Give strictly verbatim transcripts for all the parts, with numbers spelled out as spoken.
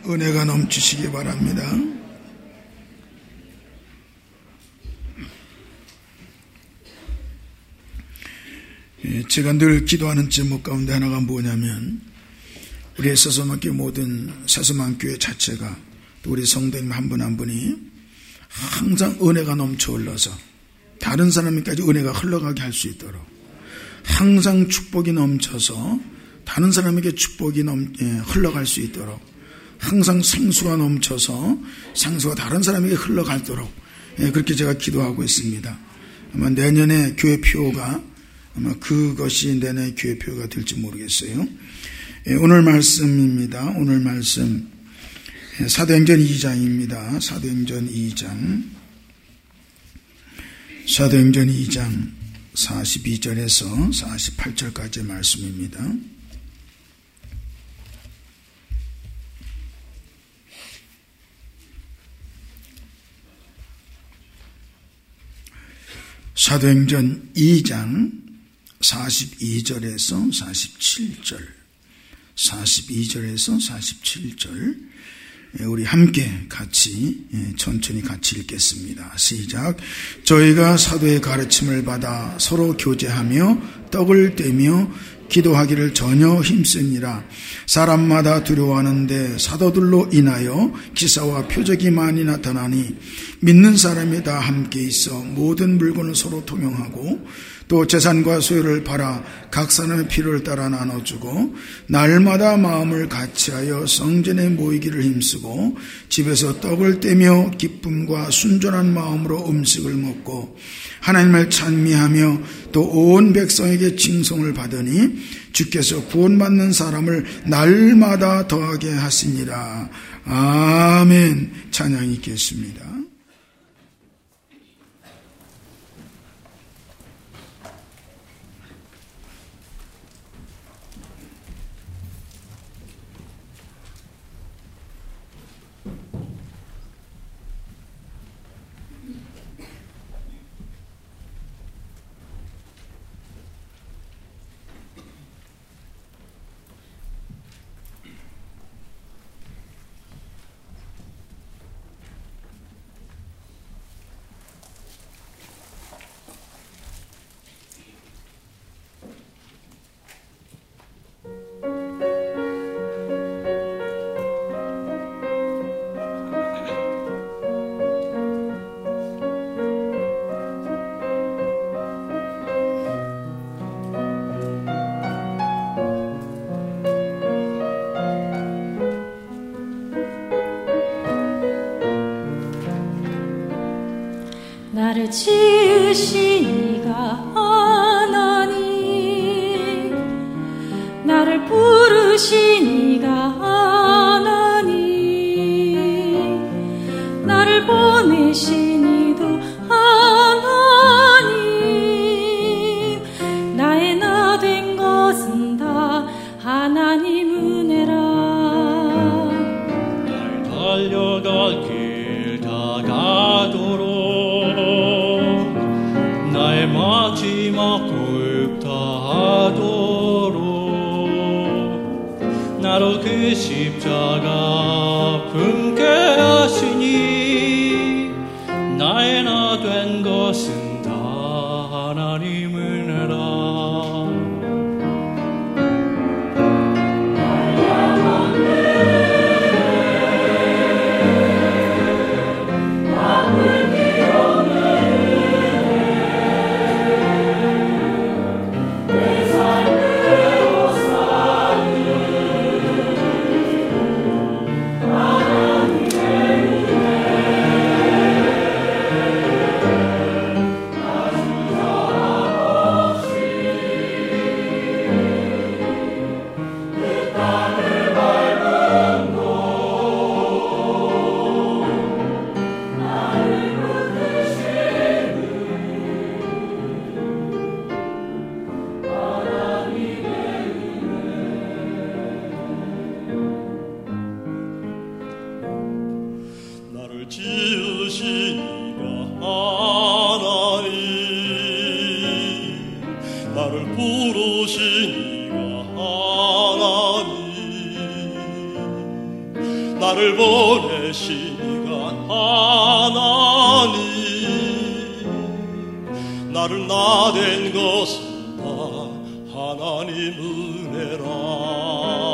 은혜가 넘치시기 바랍니다. 제가 늘 기도하는 제목 가운데 하나가 뭐냐면, 우리 새소망교회 모든 새소망교회 자체가, 또 우리 성도님 한 분 한 분이 항상 은혜가 넘쳐 흘러서 다른 사람에게까지 은혜가 흘러가게 할 수 있도록, 항상 축복이 넘쳐서 다른 사람에게 축복이 넘, 예, 흘러갈 수 있도록, 항상 생수가 넘쳐서 생수가 다른 사람에게 흘러가도록, 예, 그렇게 제가 기도하고 있습니다. 아마 내년에 교회 표가 아마 그것이 내년에 교회 표가 될지 모르겠어요. 예, 오늘 말씀입니다. 오늘 말씀 사도행전 이 장입니다. 사도행전 이 장 사도행전 이 장 사십이 절에서 사십팔 절까지의 말씀입니다. 사도행전 이 장 사십이 절에서 사십칠 절, 사십이 절에서 사십칠 절, 우리 함께 같이 천천히 같이 읽겠습니다. 시작. 저희가 사도의 가르침을 받아 서로 교제하며 떡을 떼며 기도하기를 전혀 힘쓰니라. 사람마다 두려워하는데 사도들로 인하여 기사와 표적이 많이 나타나니 믿는 사람이 다 함께 있어 모든 물건을 서로 통용하고 또 재산과 소유를 팔아 각 사람의 필요를 따라 나눠주고 날마다 마음을 같이하여 성전에 모이기를 힘쓰고 집에서 떡을 떼며 기쁨과 순전한 마음으로 음식을 먹고 하나님을 찬미하며 또 온 백성에게 칭송을 받으니 주께서 구원받는 사람을 날마다 더하게 하시니라. 아멘. 찬양이 있겠습니다. 나를 지으신 이가 하나님, 나를 부르신 이가 하나님, 나를 보내신 이도 하나님, 나의 나 된 것은 다 하나님 은혜라. 날 달려갈 길 다 가도록 나의 마지막 호흡 다하도록 나로 그 십자가 품게 하시니 나의 나 된 것은 다 하나님 은혜라. 나를 보내시니가 하나님 나를 나댄 것은 다 하나님 은혜라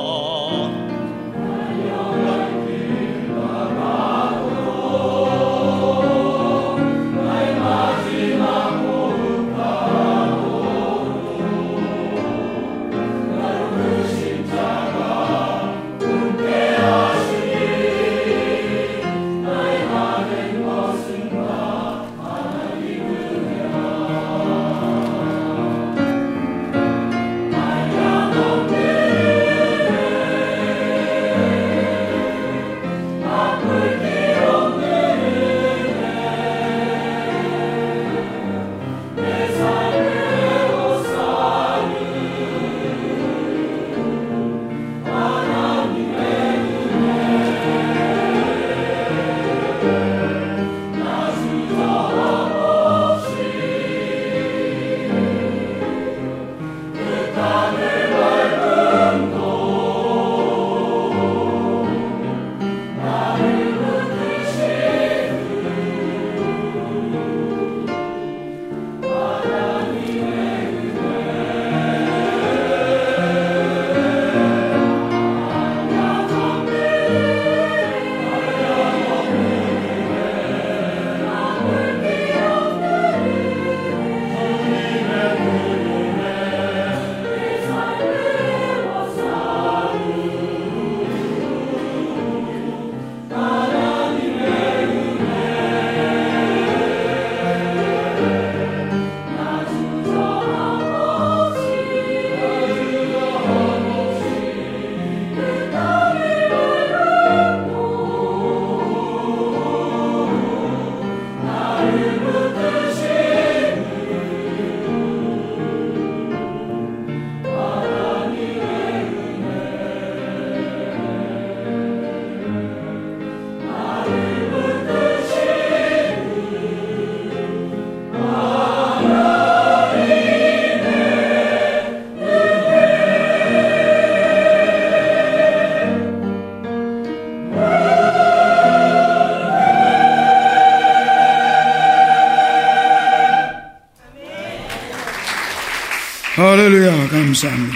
할렐루야. 감사합니다.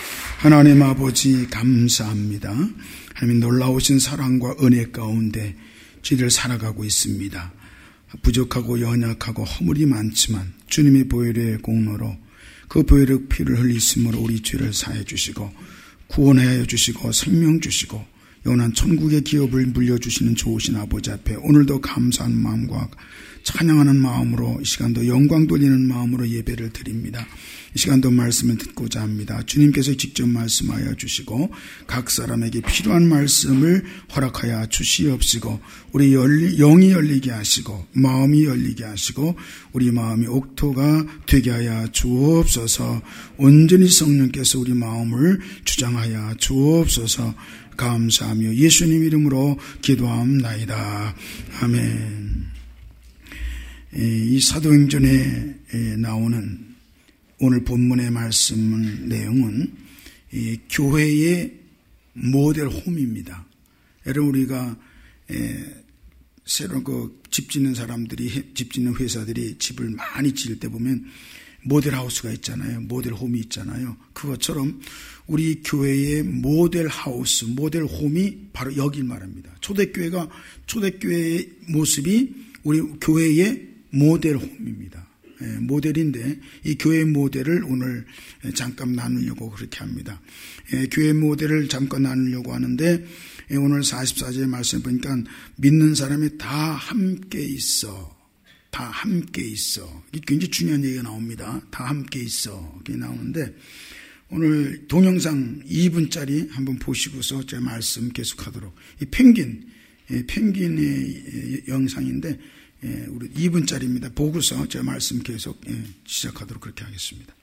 하나님 아버지 감사합니다. 하나님 놀라우신 사랑과 은혜 가운데 저희들 살아가고 있습니다. 부족하고 연약하고 허물이 많지만 주님의 보혈의 공로로 그 보혈의 피를 흘리심으로 우리 죄를 사해 주시고 구원하여 주시고 생명 주시고 영원한 천국의 기업을 물려주시는 좋으신 아버지 앞에 오늘도 감사하는 마음과 찬양하는 마음으로 이 시간도 영광 돌리는 마음으로 예배를 드립니다. 이 시간도 말씀을 듣고자 합니다. 주님께서 직접 말씀하여 주시고 각 사람에게 필요한 말씀을 허락하여 주시옵시고 우리 열리, 영이 열리게 하시고 마음이 열리게 하시고 우리 마음이 옥토가 되게 하여 주옵소서. 온전히 성령께서 우리 마음을 주장하여 주옵소서. 감사하며 예수님 이름으로 기도함나이다. 아멘. 이 사도행전에 나오는 오늘 본문의 말씀 내용은 이 교회의 모델 홈입니다. 여러분 우리가 새로 그 집 짓는 사람들이 집 짓는 회사들이 집을 많이 지을 때 보면 모델 하우스가 있잖아요. 모델 홈이 있잖아요. 그것처럼 우리 교회의 모델 하우스, 모델 홈이 바로 여길 말합니다. 초대교회가 초대교회의 모습이 우리 교회의 모델 홈입니다. 예, 모델인데 이 교회 모델을 오늘 잠깐 나누려고 그렇게 합니다. 예, 교회 모델을 잠깐 나누려고 하는데 예, 오늘 사십사 절 말씀 보니까 믿는 사람이 다 함께 있어. 다 함께 있어. 이게 굉장히 중요한 얘기가 나옵니다. 다 함께 있어. 이게 나오는데 오늘 동영상 이 분짜리 한번 보시고서 제 말씀 계속하도록. 이 펭귄, 예, 펭귄의 영상인데 예, 우리 이 분짜리입니다. 보고서 제 말씀 계속 예, 시작하도록 그렇게 하겠습니다.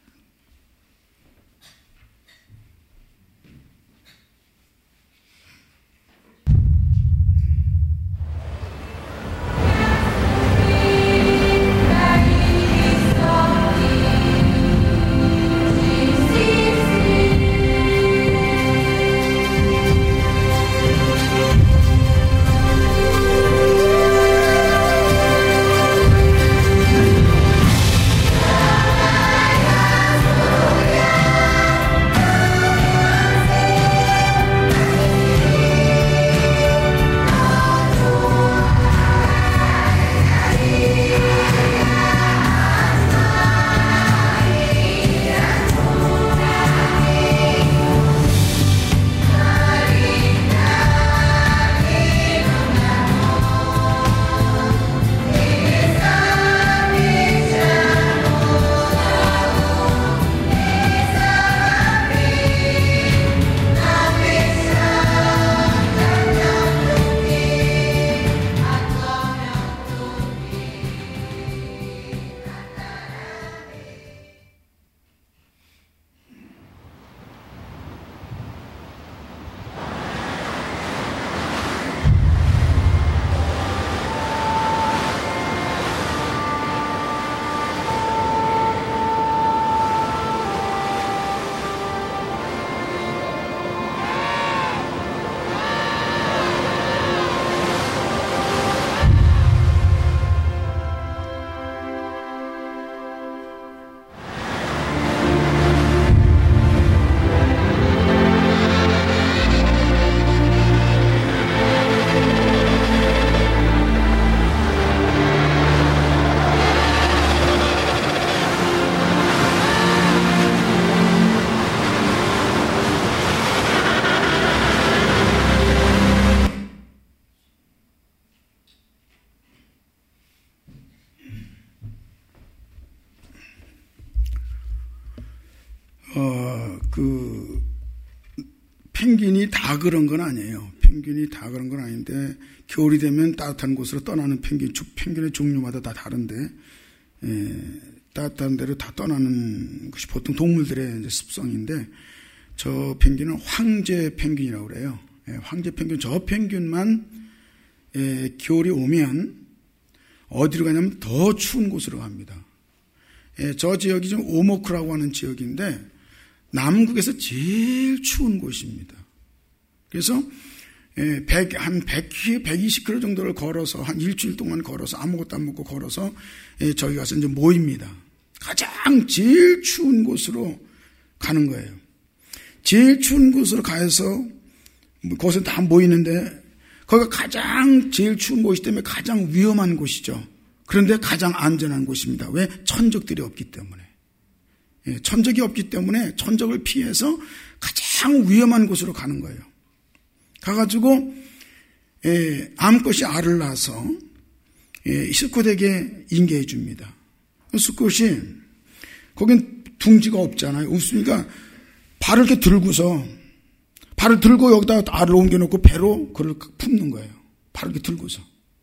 그 펭귄이 다 그런 건 아니에요. 펭귄이 다 그런 건 아닌데 겨울이 되면 따뜻한 곳으로 떠나는 펭귄, 펭귄의 종류마다 다 다른데 예, 따뜻한 데로 다 떠나는 것이 보통 동물들의 이제 습성인데 저 펭귄은 황제 펭귄이라고 그래요. 예, 황제 펭귄, 저 펭귄만 예, 겨울이 오면 어디로 가냐면 더 추운 곳으로 갑니다. 예, 저 지역이 좀 오모크라고 하는 지역인데 남극에서 제일 추운 곳입니다. 그래서 예, 백, 한 백, 백이십 킬로미터 정도를 걸어서 한 일주일 동안 걸어서 아무것도 안 먹고 걸어서 예, 저기 가서 이제 모입니다. 가장 제일 추운 곳으로 가는 거예요. 제일 추운 곳으로 가서 거기서 다 모이는데 거기가 가장 제일 추운 곳이기 때문에 가장 위험한 곳이죠. 그런데 가장 안전한 곳입니다. 왜? 천적들이 없기 때문에. 예, 천적이 없기 때문에 천적을 피해서 가장 위험한 곳으로 가는 거예요. 가가지고 예, 암컷이 알을 낳아서 예, 수컷에게 인계해 줍니다. 수컷이 거긴 둥지가 없잖아요. 없으니까 발을 이렇게 들고서 발을 들고 여기다 알을 옮겨놓고 배로 그를 품는 거예요. 발을 이렇게 들고서.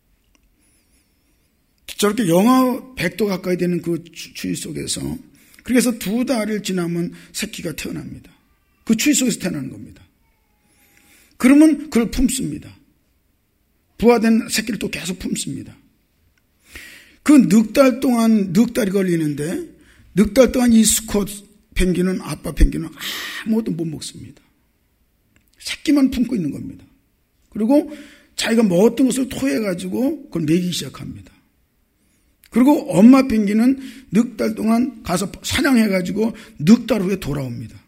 저렇게 영하 백 도 가까이 되는 그 추위 속에서 그래서 두 달을 지나면 새끼가 태어납니다. 그 추위 속에서 태어나는 겁니다. 그러면 그걸 품습니다. 부화된 새끼를 또 계속 품습니다. 그 넉 달 동안 넉 달이 걸리는데 넉 달 동안 이 수컷 펭귄은 아빠 펭귄은 아무것도 못 먹습니다. 새끼만 품고 있는 겁니다. 그리고 자기가 먹었던 것을 토해가지고 그걸 먹이기 시작합니다. 그리고 엄마 펭귄은 넉 달 동안 가서 사냥해가지고 넉 달 후에 돌아옵니다.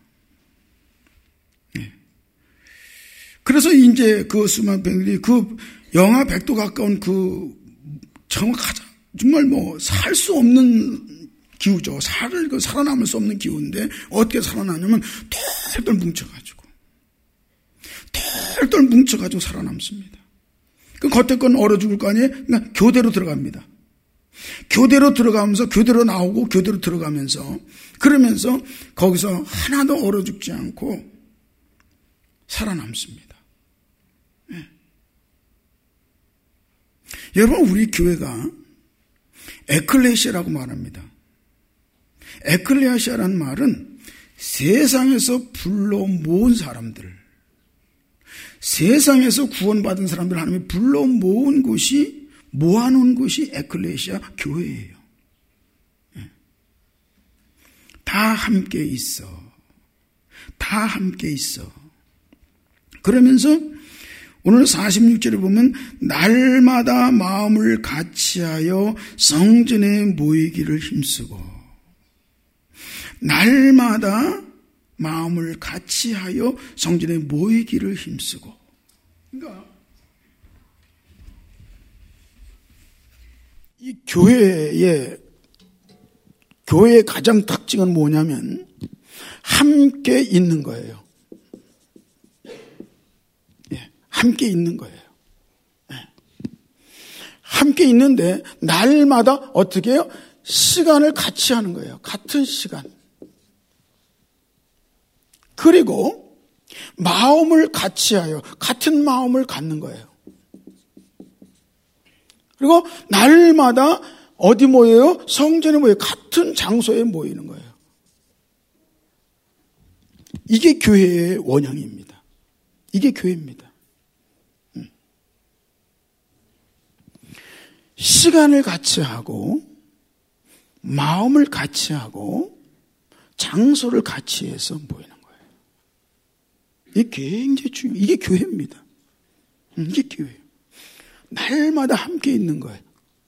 네. 그래서 이제 그 수많은 펭귄이 그 영하 백 도 가까운 그 정말 가장 정말 뭐 살 수 없는 기후죠. 살을 그 살아남을 수 없는 기후인데 어떻게 살아나냐면 똘똘 뭉쳐가지고 똘똘 뭉쳐가지고 살아남습니다. 그 겉에 건 얼어 죽을 거 아니에요? 그러니까 교대로 들어갑니다. 교대로 들어가면서 교대로 나오고 교대로 들어가면서 그러면서 거기서 하나도 얼어 죽지 않고 살아남습니다. 네. 여러분 우리 교회가 에클레시아라고 말합니다. 에클레시아라는 말은 세상에서 불러 모은 사람들, 세상에서 구원받은 사람들 하나님이 불러 모은 곳이 모아놓은 곳이 에클레시아 교회예요. 다 함께 있어. 다 함께 있어. 그러면서 오늘 사십육 절에 보면 날마다 마음을 같이하여 성전에 모이기를 힘쓰고 날마다 마음을 같이하여 성전에 모이기를 힘쓰고 그러니까 이 교회의 교회의 가장 특징은 뭐냐면 함께 있는 거예요. 예, 함께 있는 거예요. 예. 함께 있는데 날마다 어떻게 해요? 시간을 같이 하는 거예요. 같은 시간. 그리고 마음을 같이 하여 같은 마음을 갖는 거예요. 그리고 날마다 어디 모여요? 성전에 모여요. 같은 장소에 모이는 거예요. 이게 교회의 원형입니다. 이게 교회입니다. 시간을 같이 하고 마음을 같이 하고 장소를 같이 해서 모이는 거예요. 이게 굉장히 중요해요. 이게 교회입니다. 이게 교회예요. 날마다 함께 있는 거예요.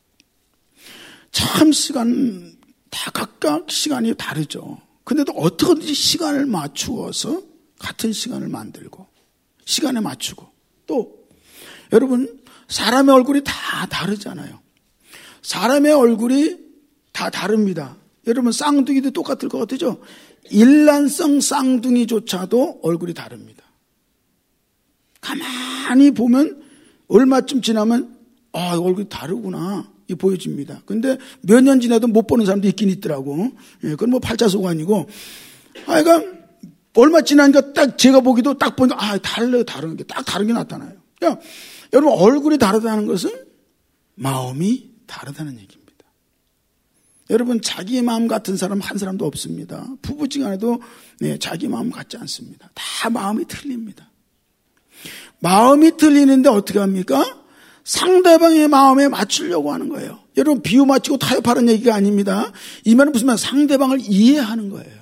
참 시간 다 각각 시간이 다르죠. 근데도 어떻게든지 시간을 맞추어서 같은 시간을 만들고 시간에 맞추고 또 여러분 사람의 얼굴이 다 다르잖아요. 사람의 얼굴이 다 다릅니다. 여러분 쌍둥이도 똑같을 것 같죠? 일란성 쌍둥이조차도 얼굴이 다릅니다. 가만히 보면 얼마쯤 지나면 아 얼굴이 다르구나 이 보여집니다. 근데 몇 년 지나도 못 보는 사람도 있긴 있더라고. 예, 그건 뭐 팔자소가 아니고 하여간 얼마 지나니까 딱 제가 보기도 딱 보니까 아, 달라요. 다른 게 딱 다른 게 나타나요. 그러니까 여러분 얼굴이 다르다는 것은 마음이 다르다는 얘기입니다. 여러분 자기의 마음 같은 사람 한 사람도 없습니다. 부부지간에도 네, 자기 마음 같지 않습니다. 다 마음이 틀립니다. 마음이 틀리는데 어떻게 합니까? 상대방의 마음에 맞추려고 하는 거예요. 여러분 비유 맞추고 타협하는 얘기가 아닙니다. 이 말은 무슨 말? 상대방을 이해하는 거예요.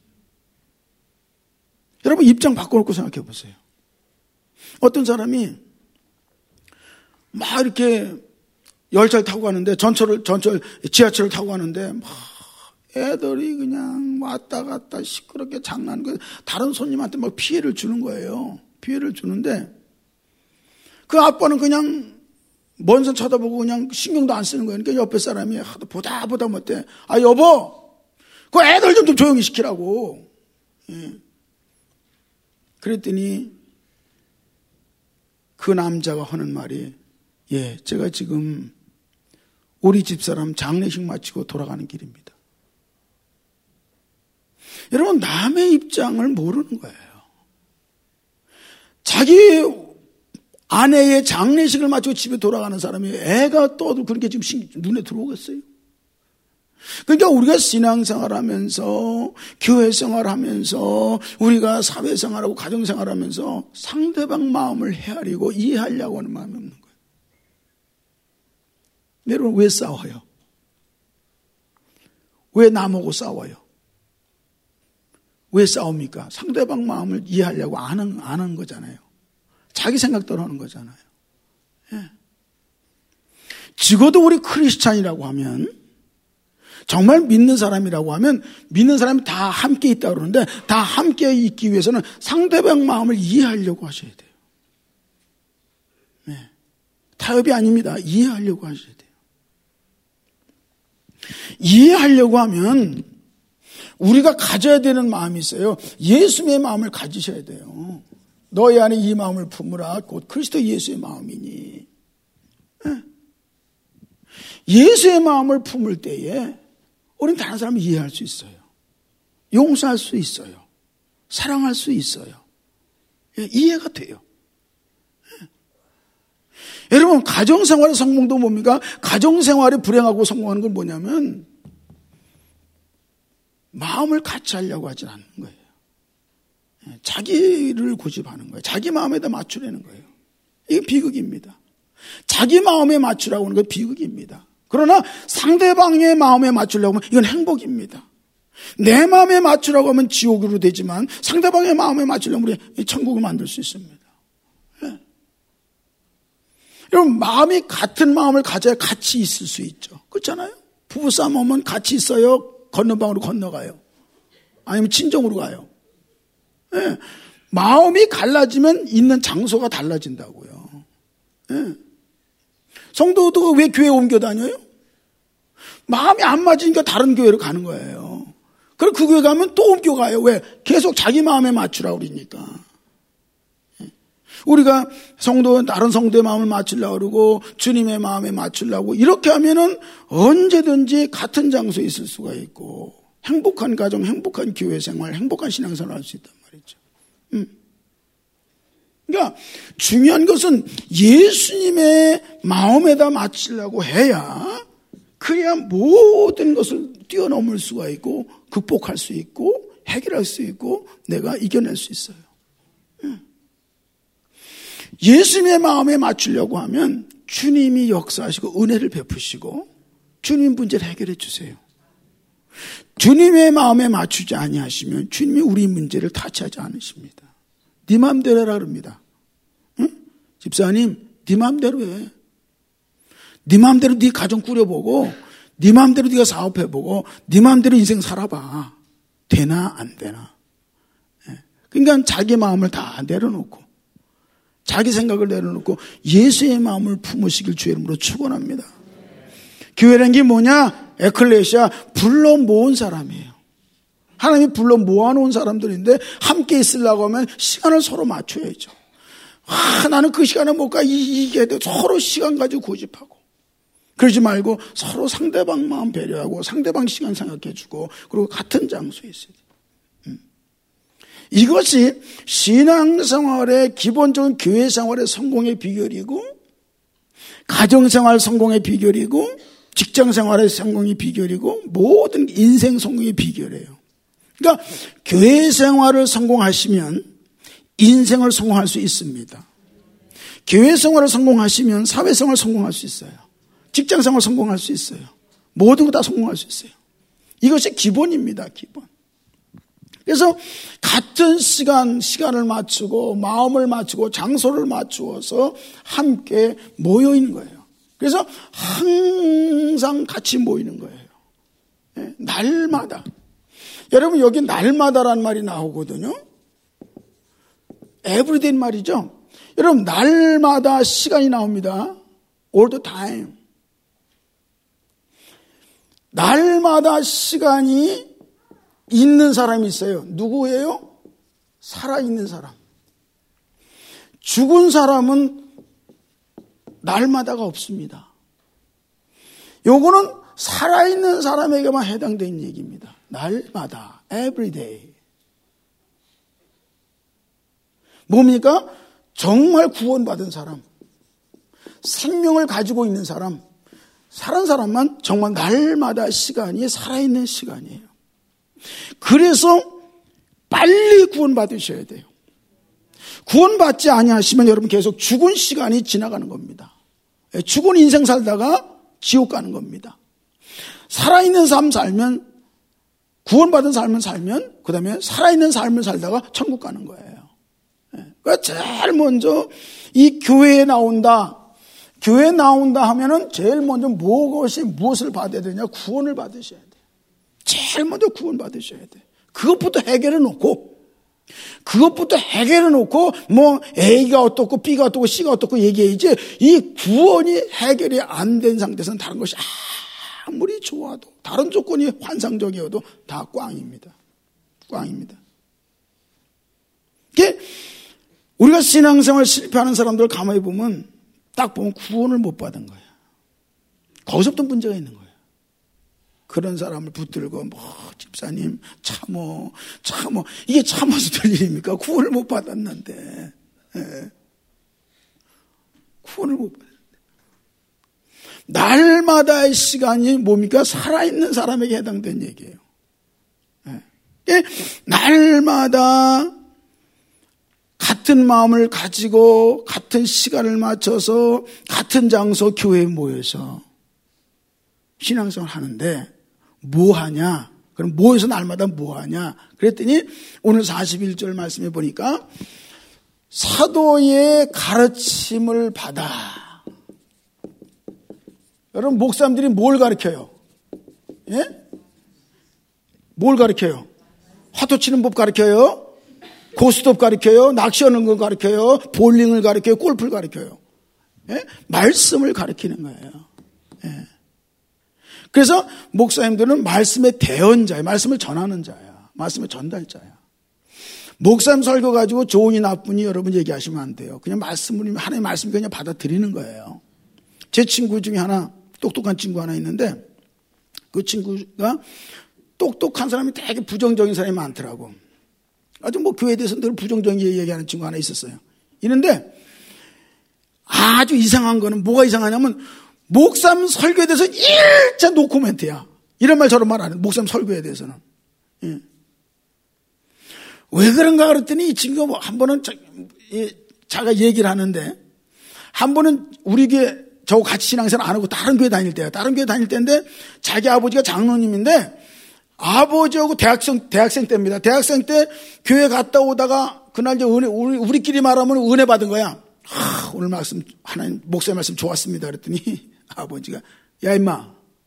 여러분 입장 바꿔놓고 생각해 보세요. 어떤 사람이 막 이렇게 열차를 타고 가는데 전철을 전철 지하철을 타고 가는데 막 애들이 그냥 왔다 갔다 시끄럽게 장난하는 거예요. 다른 손님한테 막 피해를 주는 거예요. 피해를 주는데 그 아빠는 그냥 먼 산 쳐다보고 그냥 신경도 안 쓰는 거예요. 그러니까 옆에 사람이 하도 보다 보다 못해. 아 여보, 그 애들 좀, 좀 조용히 시키라고. 예. 그랬더니 그 남자가 하는 말이 예, 제가 지금 우리 집사람 장례식 마치고 돌아가는 길입니다. 여러분 남의 입장을 모르는 거예요. 자기 아내의 장례식을 마치고 집에 돌아가는 사람이 애가 떠도 그렇게 지금 눈에 들어오겠어요? 그러니까 우리가 신앙생활하면서 교회생활하면서 우리가 사회생활하고 가정생활하면서 상대방 마음을 헤아리고 이해하려고 하는 마음이 없는 거예요. 여러분 왜 싸워요? 왜 남하고 싸워요? 왜 싸웁니까? 상대방 마음을 이해하려고 안 하는, 안 하는 거잖아요. 자기 생각대로 하는 거잖아요. 예. 적어도 우리 크리스찬이라고 하면 정말 믿는 사람이라고 하면 믿는 사람이 다 함께 있다고 그러는데 다 함께 있기 위해서는 상대방 마음을 이해하려고 하셔야 돼요. 네. 타협이 아닙니다. 이해하려고 하셔야 돼요. 이해하려고 하면 우리가 가져야 되는 마음이 있어요. 예수의 마음을 가지셔야 돼요. 너희 안에 이 마음을 품으라. 곧 그리스도 예수의 마음이니. 네. 예수의 마음을 품을 때에 우리는 다른 사람을 이해할 수 있어요. 용서할 수 있어요. 사랑할 수 있어요. 예, 이해가 돼요. 예. 여러분 가정생활의 성공도 뭡니까? 가정생활이 불행하고 성공하는 건 뭐냐면 마음을 같이 하려고 하지 않는 거예요. 예, 자기를 고집하는 거예요. 자기 마음에다 맞추려는 거예요. 이게 비극입니다. 자기 마음에 맞추라고 하는 건 비극입니다. 그러나 상대방의 마음에 맞추려고 하면 이건 행복입니다. 내 마음에 맞추라고 하면 지옥으로 되지만 상대방의 마음에 맞추려면 우리 천국을 만들 수 있습니다. 네. 여러분 마음이 같은 마음을 가져야 같이 있을 수 있죠. 그렇잖아요. 부부싸움 하면 같이 있어요. 건너방으로 건너가요. 아니면 친정으로 가요. 네. 마음이 갈라지면 있는 장소가 달라진다고요. 네. 성도도 왜 교회 옮겨 다녀요? 마음이 안 맞으니까 다른 교회로 가는 거예요. 그럼 그 교회 가면 또 옮겨가요. 왜? 계속 자기 마음에 맞추라고 그러니까. 우리가 성도, 다른 성도의 마음을 맞추려고 그러고 주님의 마음에 맞추려고 이렇게 하면은 언제든지 같은 장소에 있을 수가 있고 행복한 가정, 행복한 교회 생활, 행복한 신앙생활을 할 수 있단 말이죠. 음. 그러니까 중요한 것은 예수님의 마음에다 맞추려고 해야 그래야 모든 것을 뛰어넘을 수가 있고 극복할 수 있고 해결할 수 있고 내가 이겨낼 수 있어요. 예수님의 마음에 맞추려고 하면 주님이 역사하시고 은혜를 베푸시고 주님 문제를 해결해 주세요. 주님의 마음에 맞추지 아니하시면 주님이 우리 문제를 타치하지 않으십니다. 네 마음대로 해라 그럽니다. 응? 집사님 네 마음대로 해. 네 마음대로 네 가정 꾸려보고 네 마음대로 네가 사업해보고 네 마음대로 인생 살아봐. 되나 안 되나. 그러니까 자기 마음을 다 내려놓고 자기 생각을 내려놓고 예수의 마음을 품으시길 주의 이름으로 축원합니다. 교회라는 게 뭐냐? 에클레시아 불러 모은 사람이에요. 하나님이 불러 모아놓은 사람들인데 함께 있으려고 하면 시간을 서로 맞춰야죠. 아, 나는 그 시간에 못 가. 이게 돼. 서로 시간 가지고 고집하고. 그러지 말고 서로 상대방 마음 배려하고 상대방 시간 생각해주고 그리고 같은 장소에 있어야 돼요. 음. 이것이 신앙생활의 기본적인 교회생활의 성공의 비결이고 가정생활 성공의 비결이고 직장생활의 성공의 비결이고 모든 인생 성공의 비결이에요. 그러니까 교회생활을 성공하시면 인생을 성공할 수 있습니다. 교회생활을 성공하시면 사회생활을 성공할 수 있어요. 직장생활을 성공할 수 있어요. 모든 거 다 성공할 수 있어요. 이것이 기본입니다. 기본. 그래서 같은 시간, 시간을 맞추고 마음을 맞추고 장소를 맞추어서 함께 모여 있는 거예요. 그래서 항상 같이 모이는 거예요. 네, 날마다. 여러분 여기 날마다라는 말이 나오거든요. 에브리데이 말이죠. 여러분 날마다 시간이 나옵니다. All the time. 날마다 시간이 있는 사람이 있어요. 누구예요? 살아있는 사람. 죽은 사람은 날마다가 없습니다. 요거는 살아있는 사람에게만 해당되는 얘기입니다. 날마다, every day. 뭡니까? 정말 구원받은 사람, 생명을 가지고 있는 사람, 살은 사람만 정말 날마다 시간이 살아있는 시간이에요. 그래서 빨리 구원받으셔야 돼요. 구원받지 아니하시면 여러분 계속 죽은 시간이 지나가는 겁니다. 죽은 인생 살다가 지옥 가는 겁니다. 살아있는 삶 살면, 구원받은 삶을 살면 그 다음에 살아있는 삶을 살다가 천국 가는 거예요. 그러니까 제일 먼저 이 교회에 나온다, 교회에 나온다 하면은 제일 먼저 무엇이 무엇을 받아야 되냐? 구원을 받으셔야 돼요. 제일 먼저 구원 받으셔야 돼요. 그것부터 해결해 놓고, 그것부터 해결해 놓고, 뭐, A가 어떻고, B가 어떻고, C가 어떻고 얘기해야지, 이 구원이 해결이 안 된 상태에서는 다른 것이 아무리 좋아도, 다른 조건이 환상적이어도 다 꽝입니다. 꽝입니다. 이게, 우리가 신앙생활 실패하는 사람들 가만히 보면, 딱 보면 구원을 못 받은 거예요. 거기서부터 문제가 있는 거예요. 그런 사람을 붙들고 뭐 집사님 참어 참어 이게 참어서 될 일입니까? 구원을 못 받았는데. 예. 구원을 못 받았는데. 날마다의 시간이 뭡니까? 살아있는 사람에게 해당되는 얘기예요. 예. 날마다 같은 마음을 가지고 같은 시간을 맞춰서 같은 장소 교회에 모여서 신앙생활을 하는데 뭐 하냐? 그럼 모여서 날마다 뭐 하냐? 그랬더니 오늘 사십일 절 말씀해 보니까 사도의 가르침을 받아. 여러분 목사님들이 뭘 가르쳐요? 예? 뭘 가르쳐요? 화투 치는 법 가르쳐요? 고스톱 가르쳐요? 낚시하는 거 가르쳐요? 볼링을 가르쳐요? 골프를 가르쳐요? 예? 말씀을 가르치는 거예요. 예. 그래서 목사님들은 말씀의 대언자예요. 말씀을 전하는 자야. 말씀의 전달자야. 목사님 설교 가지고 좋으니 나쁘니 여러분 얘기하시면 안 돼요. 그냥 말씀을, 하나님의 말씀 그냥 받아들이는 거예요. 제 친구 중에 하나, 똑똑한 친구 하나 있는데 그 친구가 똑똑한 사람이 되게 부정적인 사람이 많더라고. 아주 뭐 교회에 대해서 늘 부정적인 얘기하는 친구 하나 있었어요. 이런데 아주 이상한 거는 뭐가 이상하냐면 목사님 설교에 대해서 일차 노코멘트야. 이런 말 저런 말 안 해. 목사님 설교에 대해서는. 예. 왜 그런가 그랬더니 이 친구가 한 번은 자, 자가 얘기를 하는데 한 번은 우리 교회 저하고 같이 신앙생활 안 하고 다른 교회 다닐 때야. 다른 교회 다닐 때인데 자기 아버지가 장로님인데 아버지하고 대학생, 대학생 때입니다. 대학생 때 교회 갔다 오다가 그날 이제 은혜, 우리, 우리끼리 말하면 은혜 받은 거야. 아, 오늘 말씀, 하나님, 목사님 말씀 좋았습니다. 그랬더니 아버지가, 야, 임마,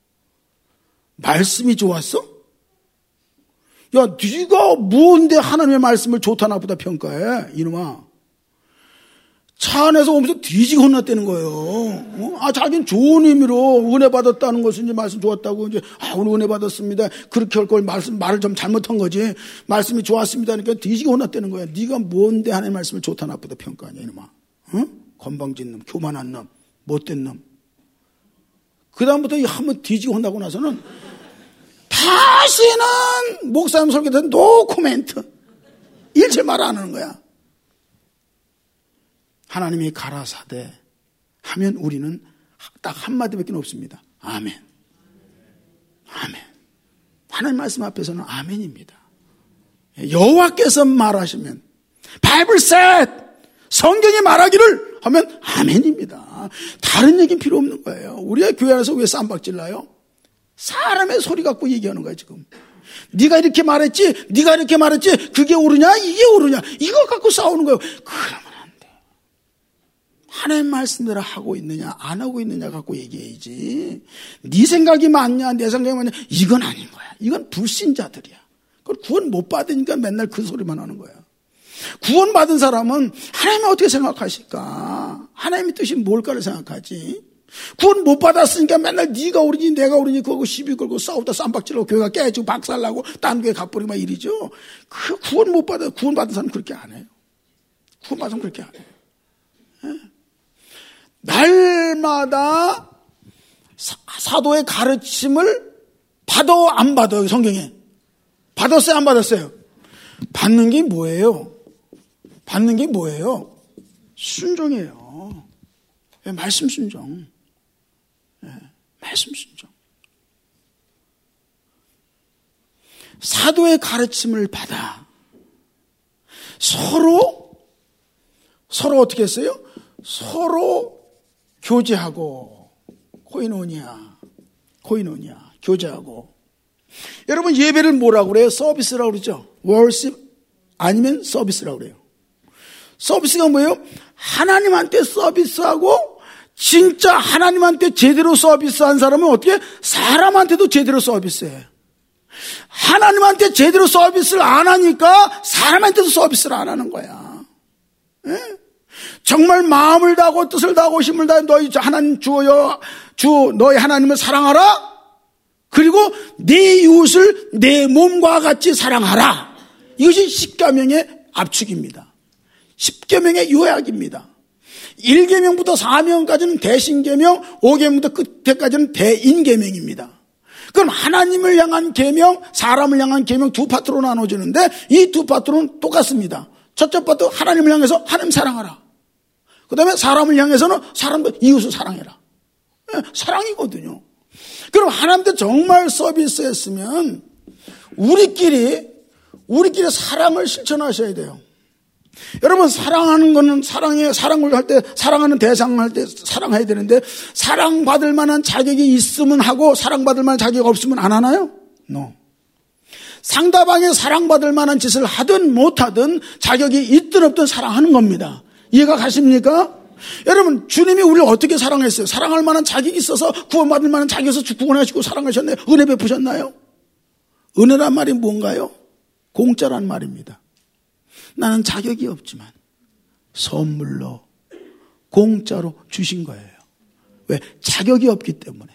말씀이 좋았어? 야, 네가 뭔데 하나님의 말씀을 좋다 나보다 평가해? 이놈아. 차 안에서 오면서 뒤지게 혼났다는 거예요. 어? 아, 자기는 좋은 의미로 은혜 받았다는 것은 이제 말씀 좋았다고 이제, 아, 오늘 은혜 받았습니다. 그렇게 할 걸 말씀, 말을 좀 잘못한 거지. 말씀이 좋았습니다. 그러니까 뒤지게 혼났다는 거야. 네가 뭔데 하나님의 말씀을 좋다 나보다 평가하냐, 이놈아. 어? 건방진 놈, 교만한 놈, 못된 놈. 그다음부터 한번 뒤지게 혼나고 나서는 다시는 목사님 설교에 대해서 노 코멘트. 일체 말 안 하는 거야. 하나님이 가라사대 하면 우리는 딱 한마디밖에 없습니다. 아멘. 아멘. 하나님 말씀 앞에서는 아멘입니다. 여호와께서 말하시면 바이블 셋 성경이 말하기를 하면 아멘입니다. 다른 얘기는 필요 없는 거예요. 우리가 교회 안에서 왜 쌈박질 나요? 사람의 소리 갖고 얘기하는 거야 지금. 네가 이렇게 말했지, 네가 이렇게 말했지, 그게 옳으냐, 이게 옳으냐, 이거 갖고 싸우는 거예요. 그러면 안 돼. 하나님 말씀대로 하고 있느냐, 안 하고 있느냐 갖고 얘기해야지. 네 생각이 맞냐, 내 생각이 맞냐, 이건 아닌 거야. 이건 불신자들이야. 그걸 구원 못 받으니까 맨날 그 소리만 하는 거야. 구원 받은 사람은 하나님이 어떻게 생각하실까? 하나님의 뜻이 뭘까를 생각하지. 구원 못 받았으니까 맨날 네가 옳으니 내가 옳으니 그거 시비 걸고 싸우다 쌈박질하고 교회가 깨지고 박살나고 딴 교회 가버리고 막 이러죠. 그 구원 못 받아 구원 받은 사람은 그렇게 안 해요. 구원 받으면 그렇게 안 해요. 네? 날마다 사, 사도의 가르침을 받아 안 받아요 성경에? 받았어요 안 받았어요? 받는 게 뭐예요? 받는 게 뭐예요? 순종이에요. 네, 말씀 순종. 네, 말씀 순종. 사도의 가르침을 받아 서로 서로 어떻게 했어요? 서로 교제하고 코이노니아 코이노니아 교제하고. 여러분 예배를 뭐라고 그래요? 서비스라고 그러죠. 월십 아니면 서비스라고 그래요. 서비스가 뭐예요? 하나님한테 서비스하고 진짜 하나님한테 제대로 서비스한 사람은 어떻게? 사람한테도 제대로 서비스해. 하나님한테 제대로 서비스를 안 하니까 사람한테도 서비스를 안 하는 거야. 예? 정말 마음을 다하고 뜻을 다하고 힘을 다해 너희 하나님 주여 주 너희 하나님을 사랑하라. 그리고 내 이웃을 내 몸과 같이 사랑하라. 이것이 십계명의 압축입니다. 십계명의 요약입니다. 일 계명부터 사 계명까지는 대신계명, 오 계명부터 끝에까지는 대인계명입니다. 그럼 하나님을 향한 계명, 사람을 향한 계명 두 파트로 나눠지는데 이 두 파트는 똑같습니다. 첫째 파트 하나님을 향해서 하나님 사랑하라. 그 다음에 사람을 향해서는 사람도 이웃을 사랑해라. 네, 사랑이거든요. 그럼 하나님한테 정말 서비스했으면 우리끼리 우리끼리 사랑을 실천하셔야 돼요. 여러분 사랑하는 거는 사랑해 사랑을 할 때 사랑하는 대상을 할 때 사랑해야 되는데 사랑받을 만한 자격이 있으면 하고 사랑받을 만한 자격이 없으면 안 하나요? No. 상대방의 사랑받을 만한 짓을 하든 못하든 자격이 있든 없든 사랑하는 겁니다. 이해가 가십니까? 여러분 주님이 우리를 어떻게 사랑했어요? 사랑할 만한 자격이 있어서 구원받을 만한 자격이 있어서 구원하시고 사랑하셨나요? 은혜 베푸셨나요? 은혜란 말이 뭔가요? 공짜란 말입니다. 나는 자격이 없지만 선물로 공짜로 주신 거예요. 왜? 자격이 없기 때문에.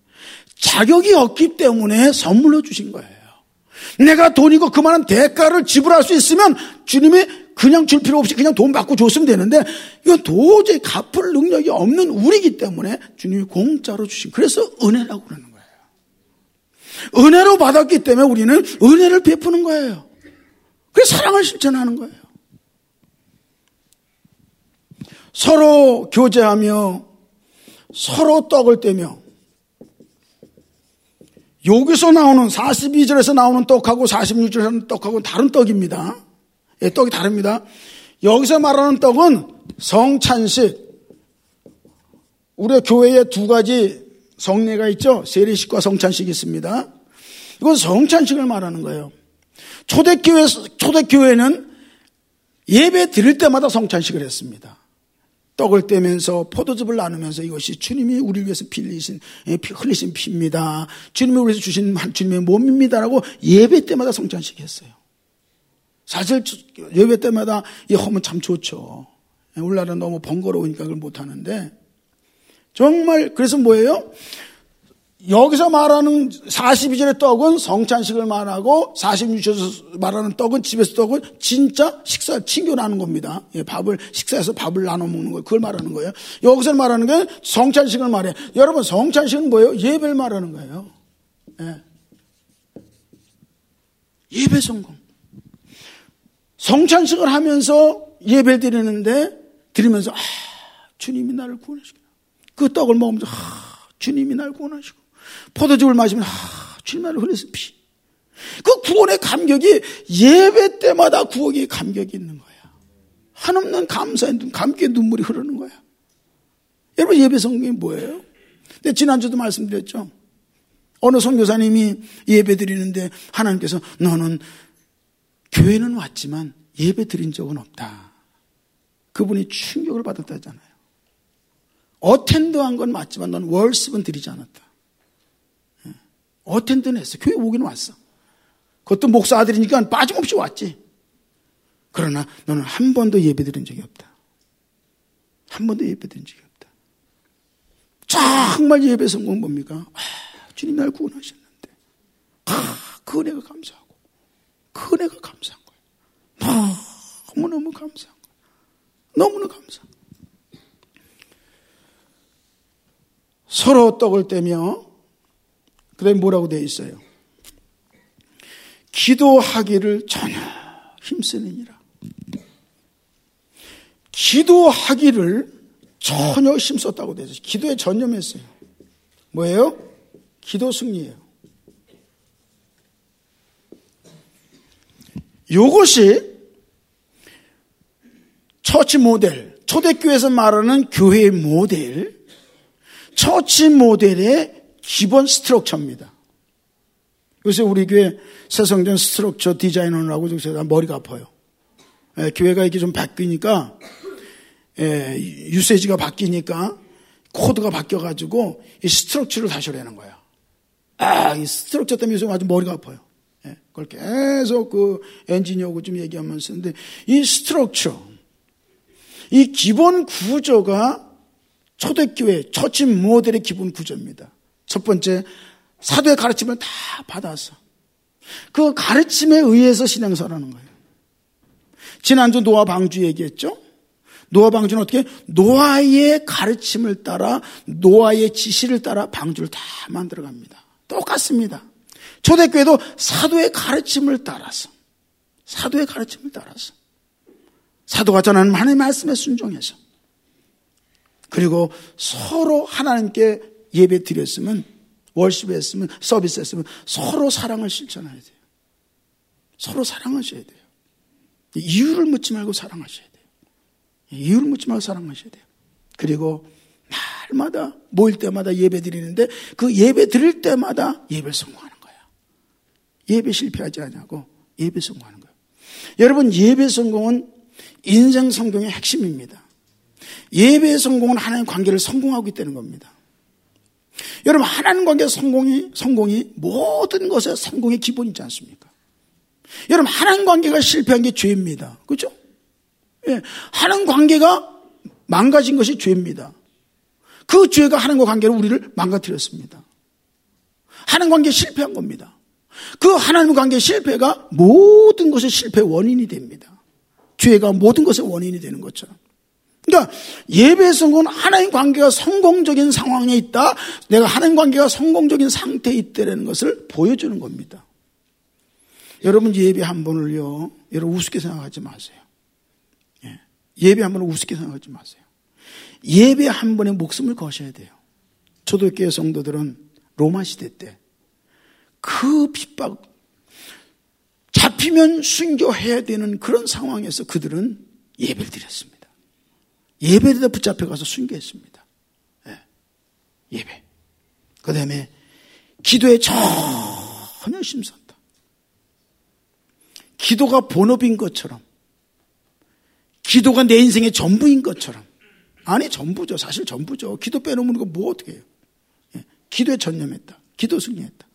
자격이 없기 때문에 선물로 주신 거예요. 내가 돈이고 그만한 대가를 지불할 수 있으면 주님이 그냥 줄 필요 없이 그냥 돈 받고 줬으면 되는데 이건 도저히 갚을 능력이 없는 우리이기 때문에 주님이 공짜로 주신, 그래서 은혜라고 그러는 거예요. 은혜로 받았기 때문에 우리는 은혜를 베푸는 거예요. 그래서 사랑을 실천하는 거예요. 서로 교제하며 서로 떡을 떼며. 여기서 나오는 사십이 절에서 나오는 떡하고 사십육 절에서 나오는 떡하고는 다른 떡입니다. 예, 떡이 다릅니다. 여기서 말하는 떡은 성찬식. 우리 교회에 두 가지 성례가 있죠. 세례식과 성찬식이 있습니다. 이건 성찬식을 말하는 거예요. 초대교회, 초대교회는 예배 드릴 때마다 성찬식을 했습니다. 떡을 떼면서 포도즙을 나누면서 이것이 주님이 우리를 위해서 빌리신, 흘리신 피입니다. 주님이 우리에서 주신 주님의 몸입니다라고 예배 때마다 성찬식 했어요. 사실 예배 때마다 이 하면 참 좋죠. 우리나라는 너무 번거로우니까 그걸 못하는데 정말 그래서 뭐예요? 여기서 말하는 사십이 절의 떡은 성찬식을 말하고 사십육 절에서 말하는 떡은 집에서 떡은 진짜 식사 챙겨나는 겁니다. 예, 밥을 식사해서 밥을 나눠 먹는 거예요. 그걸 말하는 거예요. 여기서 말하는 게 성찬식을 말해. 여러분 성찬식은 뭐예요? 예배를 말하는 거예요. 예. 예배 성공. 성찬식을 하면서 예배를 드리는데 드리면서 아, 주님이 나를 구원하시고 그 떡을 먹으면서 아, 주님이 나를 구원하시고 포도즙을 마시면 아, 주님 나를 흘려서 피. 그 구원의 감격이 예배 때마다 구원의 감격이 있는 거야. 한없는 감사의 눈, 감격의 눈물이 흐르는 거야. 여러분 예배 성경이 뭐예요? 근데 지난주도 말씀드렸죠. 어느 선교사님이 예배 드리는데 하나님께서 너는 교회는 왔지만 예배 드린 적은 없다. 그분이 충격을 받았다잖아요. 어텐드한 건 맞지만 넌 월십은 드리지 않았다. 어텐드는 했어. 교회 오긴 왔어. 그것도 목사 아들이니까 빠짐없이 왔지. 그러나 너는 한 번도 예배 드린 적이 없다. 한 번도 예배 드린 적이 없다. 정말 예배 성공은 뭡니까? 아, 주님 날 구원하셨는데 아, 그 은혜가 감사하고 그 은혜가 감사한 거예요. 너무너무 감사한 거예요. 너무너무 감사한 거예요. 서로 떡을 떼며 그 다음에 뭐라고 되어 있어요? 기도하기를 전혀 힘쓰느니라. 기도하기를 전혀 힘썼다고 되어 있어요. 기도에 전념했어요. 뭐예요? 기도 승리예요. 이것이 처치 모델, 초대교회에서 말하는 교회의 모델, 처치 모델의 기본 스트럭처입니다. 요새 우리 교회 새성전 스트럭처 디자이너라고 제가 머리가 아파요. 예, 교회가 이렇게 좀 바뀌니까, 예, 유세지가 바뀌니까 코드가 바뀌어가지고 이 스트럭처를 다시 하려는 거야. 아, 이 스트럭처 때문에 요새 아주 머리가 아파요. 예, 그걸 계속 그 엔지니어하고 좀 얘기하면서 쓰는데 이 스트럭처, 이 기본 구조가 초대교회, 처치 모델의 기본 구조입니다. 첫 번째, 사도의 가르침을 다 받아서 그 가르침에 의해서 신앙생활하는 거예요. 지난주 노아 방주 얘기했죠. 노아 방주는 어떻게? 노아의 가르침을 따라 노아의 지시를 따라 방주를 다 만들어갑니다. 똑같습니다. 초대교회도 사도의 가르침을 따라서 사도의 가르침을 따라서 사도가 전하는 하나님의 말씀에 순종해서 그리고 서로 하나님께 예배 드렸으면 월십했으면 서비스했으면 서로 사랑을 실천해야 돼요. 서로 사랑하셔야 돼요. 이유를 묻지 말고 사랑하셔야 돼요. 이유를 묻지 말고 사랑하셔야 돼요. 그리고 날마다 모일 때마다 예배 드리는데 그 예배 드릴 때마다 예배를 성공하는 거예요. 예배 실패하지 않냐고 예배 성공하는 거예요. 여러분 예배 성공은 인생 성공의 핵심입니다. 예배의 성공은 하나님 관계를 성공하고 있다는 겁니다. 여러분 하나님 관계 성공이 성공이 모든 것의 성공의 기본이지 않습니까? 여러분 하나님 관계가 실패한 게 죄입니다. 그렇죠? 예, 하나님 관계가 망가진 것이 죄입니다. 그 죄가 하나님과 관계로 우리를 망가뜨렸습니다. 하나님 관계에 실패한 겁니다. 그 하나님 관계 실패가 모든 것의 실패의 원인이 됩니다. 죄가 모든 것의 원인이 되는 것처럼. 그러니까 예배의 성공은 하나님 관계가 성공적인 상황에 있다. 내가 하나님 관계가 성공적인 상태에 있다는 것을 보여주는 겁니다. 여러분 예배 한 번을요. 여러분 우습게 생각하지 마세요. 예. 예배 한 번을 우습게 생각하지 마세요. 예배 한 번에 목숨을 거셔야 돼요. 초대교회 성도들은 로마 시대 때 그 핍박 잡히면 순교해야 되는 그런 상황에서 그들은 예배를 드렸습니다. 예배에다 붙잡혀 가서 순교했습니다. 예. 예배. 그 다음에 기도에 전혀 힘썼다. 기도가 본업인 것처럼, 기도가 내 인생의 전부인 것처럼. 아니 전부죠. 사실 전부죠. 기도 빼놓으면 이거 뭐 어떻게 해요. 예. 기도에 전념했다. 기도 승리했다.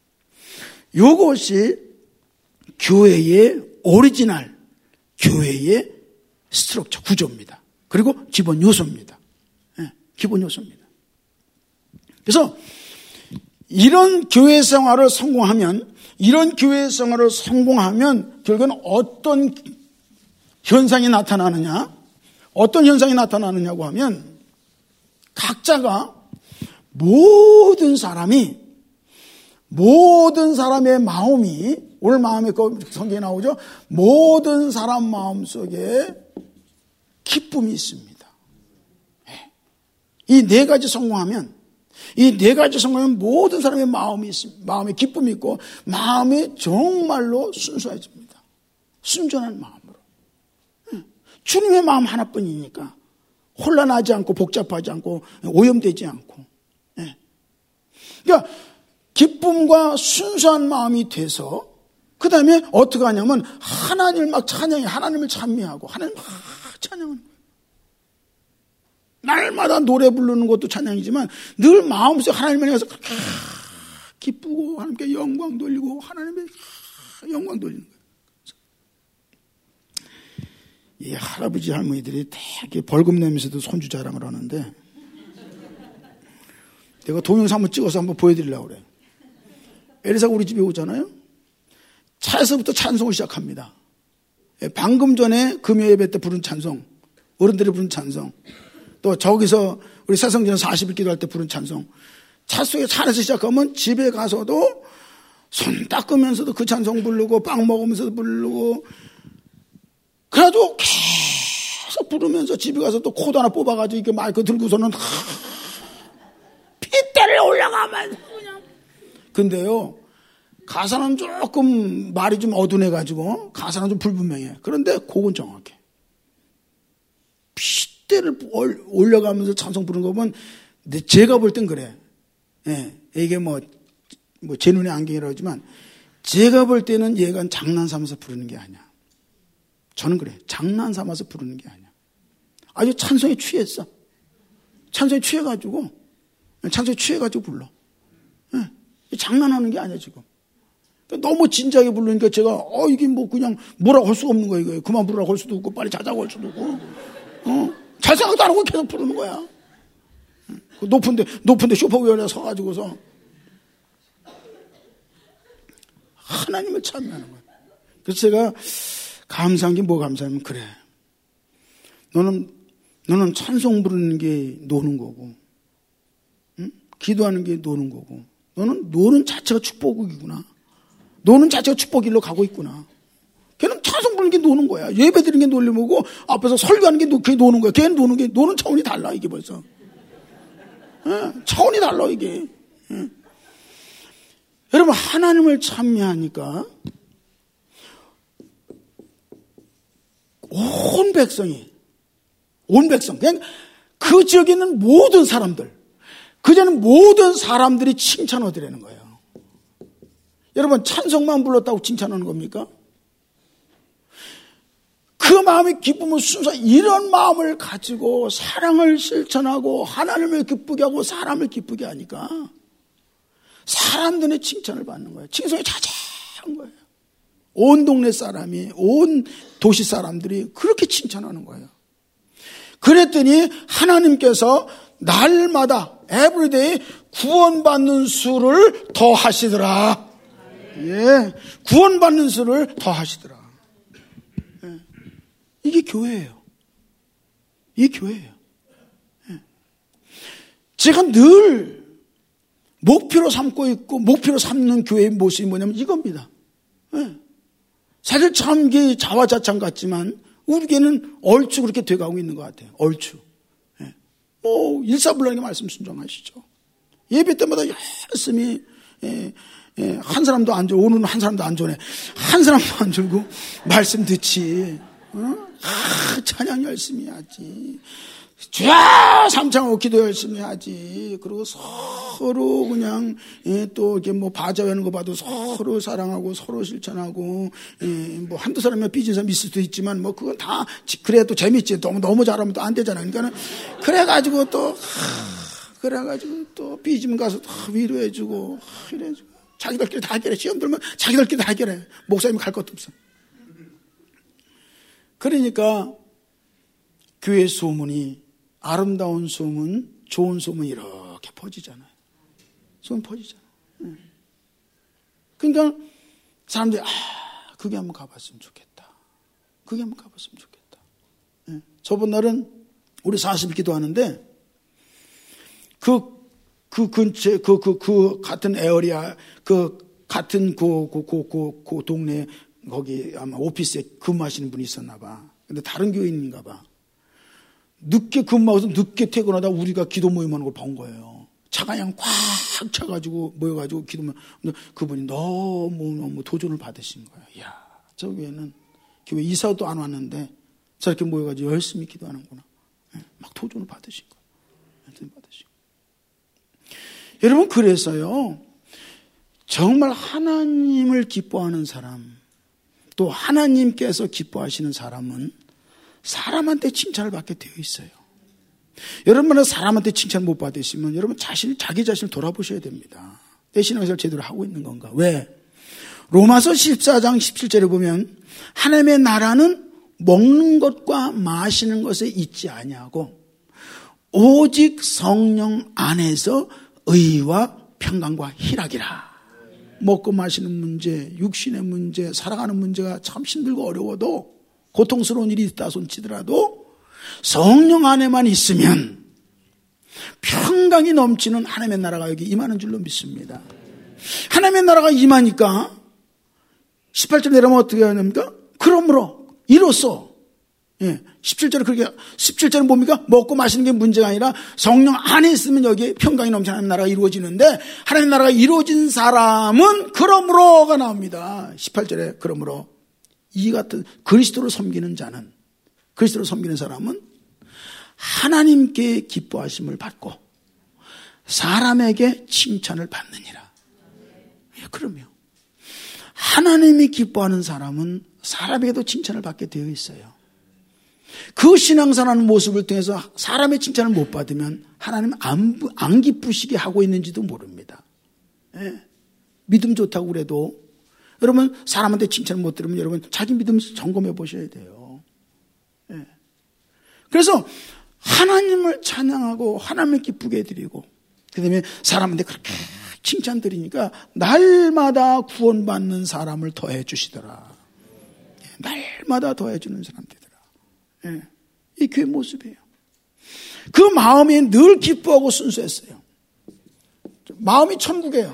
이것이 교회의 오리지널, 교회의 스트럭처 구조입니다. 그리고 기본 요소입니다. 네, 기본 요소입니다. 그래서 이런 교회 생활을 성공하면, 이런 교회 생활을 성공하면 결국은 어떤 현상이 나타나느냐, 어떤 현상이 나타나느냐고 하면 각자가 모든 사람이 모든 사람의 마음이 오늘 마음에 성경에 나오죠. 모든 사람 마음속에 기쁨이 있습니다. 이 네 가지 성공하면 이 네 가지 성공하면 모든 사람의 마음이 있습니다. 마음에 기쁨이 있고 마음이 정말로 순수해집니다. 순전한 마음으로. 주님의 마음 하나뿐이니까 혼란하지 않고 복잡하지 않고 오염되지 않고. 그러니까 기쁨과 순수한 마음이 돼서 그 다음에 어떻게 하냐면 하나님을 막 찬양해. 하나님을 찬미하고 하나님 막 찬양하는 거예요. 날마다 노래 부르는 것도 찬양이지만 늘 마음속에 하나님을 위해서 기쁘고 하나님께 영광 돌리고 하나님의 영광 돌리는 거예요. 이 할아버지 할머니들이 되게 벌금 내면서도 손주 자랑을 하는데 내가 동영상 한번 찍어서 한번 보여드리려고 그래요. 에리사가 우리 집에 오잖아요. 차에서부터 찬송을 시작합니다. 방금 전에 금요 예배 때 부른 찬송, 어른들이 부른 찬송, 또 저기서 우리 새성전 사십 일 기도할 때 부른 찬송, 차 속에 차 안에서 시작하면 집에 가서도 손 닦으면서도 그 찬송 부르고 빵 먹으면서도 부르고 그래가지고 계속 부르면서 집에 가서 또 코드 하나 뽑아가지고 이렇게 마이크 들고서는 핏대를 올라가면서 그냥. 근데요, 가사는 조금 말이 좀 어두워가지고 가사는 좀 불분명해. 그런데 곡은 정확해. 핏대를 올려가면서 찬송 부르는 거 보면 제가 볼 땐 그래. 예, 이게 뭐, 뭐 제 눈에 안경이라고 하지만 제가 볼 때는 얘가 장난 삼아서 부르는 게 아니야. 저는 그래. 장난 삼아서 부르는 게 아니야. 아주 찬송에 취했어. 찬송에 취해가지고, 찬송에 취해가지고 불러. 네. 장난하는 게 아니야, 지금. 너무 진지하게 부르니까 제가, 어, 이게 뭐 그냥 뭐라고 할 수가 없는 거야, 이거. 그만 부르라고 할 수도 없고, 빨리 자자고 할 수도 없고, 어? 잘 생각도 안 하고 계속 부르는 거야. 그 높은데, 높은데 쇼파 위에 서가지고서 하나님을 찬미하는 거야. 그래서 제가 감사한 게 뭐 감사하면 그래. 너는 너는 찬송 부르는 게 노는 거고, 응? 기도하는 게 노는 거고, 너는 노는 자체가 축복이구나. 노는 자체가 축복일로 가고 있구나. 걔는 찬송 부르는 게 노는 거야. 예배 드리는 게 놀리는 거고, 앞에서 설교하는 게 그게 노는 거야. 걔는 노는 게 노는 차원이 달라 이게 벌써. 응? 차원이 달라 이게. 응? 여러분 하나님을 찬미하니까. 온 백성이, 온 백성, 그냥 그 지역에 있는 모든 사람들, 그저는 모든 사람들이 칭찬하더라는 거예요. 여러분, 찬송만 불렀다고 칭찬하는 겁니까? 그 마음이 기쁨을 순수, 이런 마음을 가지고 사랑을 실천하고 하나님을 기쁘게 하고 사람을 기쁘게 하니까 사람들의 칭찬을 받는 거예요. 칭송이 자자한 거예요. 온 동네 사람이, 온 도시 사람들이 그렇게 칭찬하는 거예요. 그랬더니 하나님께서 날마다 에브리데이 구원받는 수를 더 하시더라. 예, 구원받는 수를 더 하시더라. 예. 이게 교회예요. 이게 교회예요. 예. 제가 늘 목표로 삼고 있고 목표로 삼는 교회의 모습이 뭐냐면 이겁니다. 예. 사실 참 이게 자화자찬 같지만 우리 교회는 얼추 그렇게 돼가고 있는 것 같아요. 얼추. 예. 뭐 일사불란하게 말씀 순종하시죠. 예배 때마다 열심히 예, 예, 한 사람도 안 졸고 오늘은 한 사람도 안 졸네. 한 사람도 안 졸고 말씀 듣지. 어? 아, 찬양 열심히 하지. 주야 삼창하고 기도 열심히 하지. 그리고 서로 그냥 예, 또 이렇게 뭐 바자회하는 거 봐도 서로 사랑하고 서로 실천하고 예, 뭐 한두 사람이 삐진 사람 있을 수도 있지만 뭐 그건 다 그래야 또 재밌지. 너무 너무 잘하면 또 안 되잖아. 그러니까는 그래가지고 또 하, 그래가지고 또 삐지면 가서 또 위로해주고 하, 이래주고 자기들끼리 다 해결해. 시험 들면 자기들끼리 다 해결해. 목사님이 갈 것도 없어. 그러니까 교회 소문이 아름다운 소문, 좋은 소문 이렇게 퍼지잖아요. 소문 퍼지잖아요. 그러니까 사람들이 아, 그게 한번 가봤으면 좋겠다. 그게 한번 가봤으면 좋겠다. 저번 날은 우리 사십 일 기도하는데 그, 그 근처, 그, 그, 그 같은 에어리아, 그 같은 그, 그, 그, 그, 그 동네 거기 아마 오피스에 근무하시는 분이 있었나 봐. 근데 다른 교인인가 봐. 늦게 근무하고서 늦게 퇴근하다 우리가 기도 모임하는 걸 본 거예요. 차가 그냥 꽉 차가지고 모여가지고 기도 모임. 근데 그분이 너무 너무 도전을 받으신 거예요. 이야, 저 교회는 교회 이사도 안 왔는데 저렇게 모여가지고 열심히 기도하는구나. 막 도전을 받으신 거예요. 도전을 받으신 거예요. 여러분, 그래서요, 정말 하나님을 기뻐하는 사람, 또 하나님께서 기뻐하시는 사람은 사람한테 칭찬을 받게 되어 있어요. 여러분은 사람한테 칭찬 못 받으시면 여러분 자신, 자기 자신을 돌아보셔야 됩니다. 내 신앙생활 제대로 하고 있는 건가? 왜? 로마서 십사 장 십칠 절에 보면 하나님의 나라는 먹는 것과 마시는 것에 있지 아니하고 오직 성령 안에서 의와 평강과 희락이라. 먹고 마시는 문제, 육신의 문제, 살아가는 문제가 참 힘들고 어려워도 고통스러운 일이 있다 손치더라도 성령 안에만 있으면 평강이 넘치는 하나님의 나라가 여기 임하는 줄로 믿습니다. 하나님의 나라가 임하니까 십팔 절 내려오면 어떻게 하냐니까? 그러므로 이로써, 예, 십칠 절에 그렇게, 십칠 절은 뭡니까? 먹고 마시는 게 문제가 아니라 성령 안에 있으면 여기에 평강이 넘치는 하나님의 나라가 이루어지는데, 하나님의 나라가 이루어진 사람은 그러므로가 나옵니다. 십팔 절에 그러므로 이 같은 그리스도를 섬기는 자는, 그리스도를 섬기는 사람은 하나님께 기뻐하심을 받고 사람에게 칭찬을 받느니라. 예, 그럼요. 하나님이 기뻐하는 사람은 사람에게도 칭찬을 받게 되어 있어요. 그 신앙생활하는 모습을 통해서 사람의 칭찬을 못 받으면 하나님 안, 안 기쁘시게 하고 있는지도 모릅니다. 예. 믿음 좋다고 그래도 여러분 사람한테 칭찬을 못 들으면 여러분 자기 믿음 점검해 보셔야 돼요. 예. 그래서 하나님을 찬양하고 하나님을 기쁘게 해드리고 그 다음에 사람한테 그렇게 칭찬 드리니까 날마다 구원받는 사람을 더해 주시더라. 예. 날마다 더해 주는 사람 되더라. 예. 이 교회 모습이에요. 그 마음이 늘 기뻐하고 순수했어요. 마음이 천국이에요.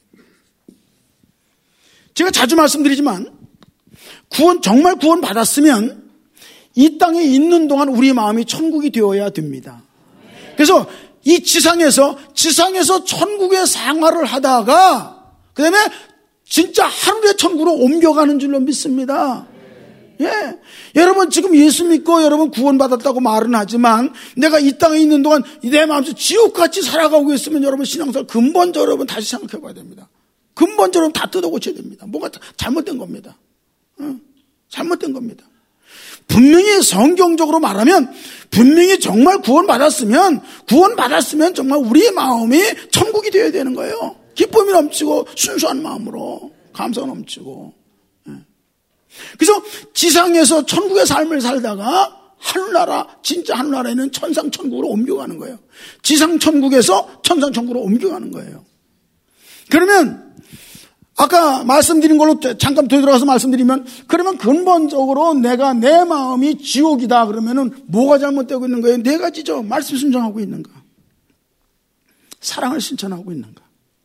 제가 자주 말씀드리지만 구원, 정말 구원 받았으면 이 땅에 있는 동안 우리 마음이 천국이 되어야 됩니다. 그래서 이 지상에서 지상에서 천국의 생활을 하다가 그 다음에 진짜 하늘의 천국으로 옮겨가는 줄로 믿습니다. 예. 여러분 지금 예수 믿고 여러분 구원받았다고 말은 하지만 내가 이 땅에 있는 동안 내 마음속에 지옥같이 살아가고 있으면 여러분 신앙생활 근본적으로 여러분 다시 생각해 봐야 됩니다. 근본적으로 다 뜯어고쳐야 됩니다. 뭐가 잘못된 겁니다. 어, 잘못된 겁니다. 분명히 성경적으로 말하면 분명히 정말 구원받았으면 구원받았으면 정말 우리의 마음이 천국이 되어야 되는 거예요. 기쁨이 넘치고 순수한 마음으로 감사가 넘치고. 예. 그래서 지상에서 천국의 삶을 살다가 하늘나라 진짜 하늘나라에는 천상천국으로 옮겨가는 거예요. 지상천국에서 천상천국으로 옮겨가는 거예요. 그러면 아까 말씀드린 걸로 잠깐 되돌아가서 말씀드리면 그러면 근본적으로 내가 내 마음이 지옥이다 그러면은 뭐가 잘못되고 있는 거예요? 네 가지죠. 말씀 순종하고 있는가? 사랑을 실천하고 있는가?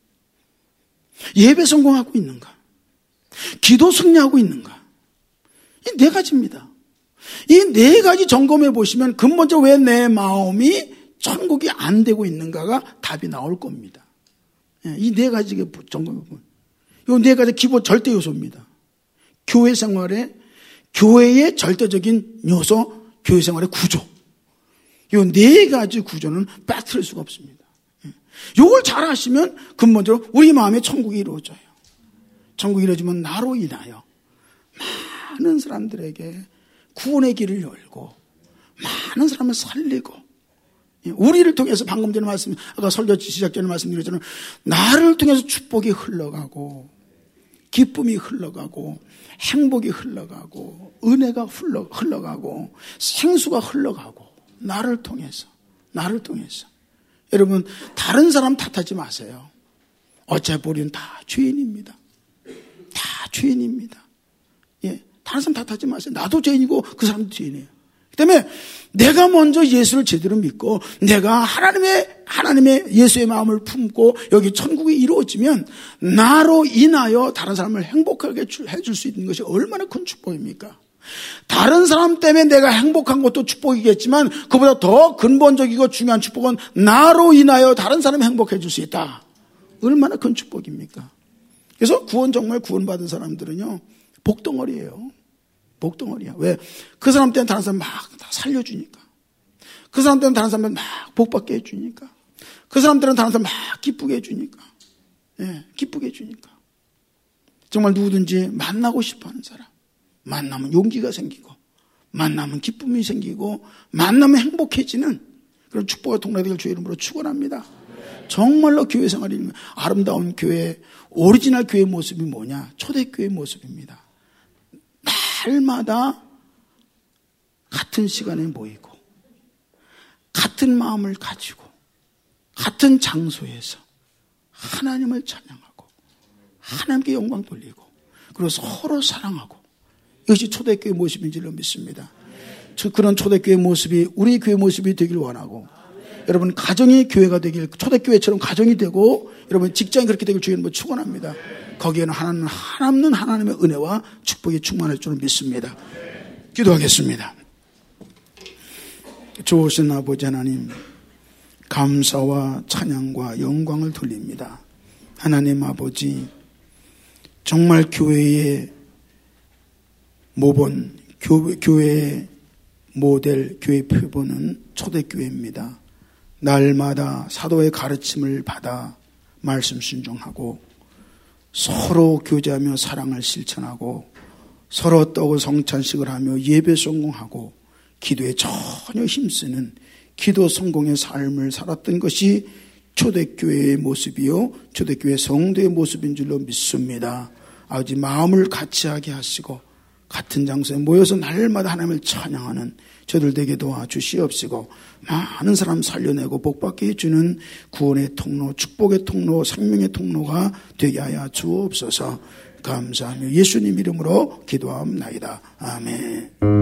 예배 성공하고 있는가? 기도 승리하고 있는가? 이 네 가지입니다. 이 네 가지 점검해 보시면 근본적으로 왜 내 마음이 천국이 안 되고 있는가가 답이 나올 겁니다. 이 네 가지가 점검해 보면 이 네 가지 기본 절대 요소입니다. 교회 생활의 교회의 절대적인 요소, 교회 생활의 구조. 이 네 가지 구조는 빠뜨릴 수가 없습니다. 이걸 잘 하시면 근본적으로 우리 마음의 천국이 이루어져요. 천국이 이루어지면 나로 인하여 많은 사람들에게 구원의 길을 열고 많은 사람을 살리고 우리를 통해서 방금 전에 말씀, 아까 설교 시작 전에 말씀드렸잖아요. 나를 통해서 축복이 흘러가고 기쁨이 흘러가고 행복이 흘러가고 은혜가 흘러, 흘러가고 생수가 흘러가고 나를 통해서 나를 통해서 여러분 다른 사람 탓하지 마세요. 어차피 우리는 다 죄인입니다. 다 죄인입니다. 예, 다른 사람 탓하지 마세요. 나도 죄인이고 그 사람도 죄인이에요. 때문에 내가 먼저 예수를 제대로 믿고 내가 하나님의 하나님의 예수의 마음을 품고 여기 천국이 이루어지면 나로 인하여 다른 사람을 행복하게 해줄 수 있는 것이 얼마나 큰 축복입니까? 다른 사람 때문에 내가 행복한 것도 축복이겠지만 그보다 더 근본적이고 중요한 축복은 나로 인하여 다른 사람이 행복해 줄 수 있다. 얼마나 큰 축복입니까? 그래서 구원 정말 구원받은 사람들은요 복덩어리예요. 복덩어리야. 왜? 그 사람 때문에 다른 사람 막 다 살려주니까. 그 사람 때문에 다른 사람 막 복받게 해주니까. 그 사람들은 다른 사람 막 기쁘게 해주니까. 예, 기쁘게 해주니까. 정말 누구든지 만나고 싶어하는 사람. 만나면 용기가 생기고, 만나면 기쁨이 생기고, 만나면 행복해지는 그런 축복의 통로가 주의 이름으로 축원합니다. 정말로 교회 생활이 아름다운 교회, 오리지널 교회의 모습이 뭐냐? 초대교회의 모습입니다. 날마다 같은 시간에 모이고 같은 마음을 가지고 같은 장소에서 하나님을 찬양하고 하나님께 영광 돌리고 그리고 서로 사랑하고 이것이 초대교회 모습인 줄로 믿습니다. 그런 초대교회 모습이 우리 교회 모습이 되길 원하고 여러분 가정이 교회가 되길 초대교회처럼 가정이 되고 여러분 직장이 그렇게 되길 주의 이름으로 축원합니다. 거기에는 하나님, 하나님은 하나님의 은혜와 축복이 충만할 줄 믿습니다. 기도하겠습니다. 좋으신 아버지 하나님, 감사와 찬양과 영광을 돌립니다. 하나님 아버지, 정말 교회의 모본, 교회, 교회의 모델, 교회 표본은 초대교회입니다. 날마다 사도의 가르침을 받아 말씀 순종하고 서로 교제하며 사랑을 실천하고 서로 떡을 성찬식을 하며 예배 성공하고 기도에 전혀 힘쓰는 기도 성공의 삶을 살았던 것이 초대교회의 모습이요 초대교회 성도의 모습인 줄로 믿습니다. 아버지 마음을 같이하게 하시고 같은 장소에 모여서 날마다 하나님을 찬양하는 저들 되게 도와주시옵시고 많은 사람 살려내고 복받게 해주는 구원의 통로, 축복의 통로, 생명의 통로가 되게 하여 주옵소서. 감사하며 예수님 이름으로 기도하옵나이다. 아멘.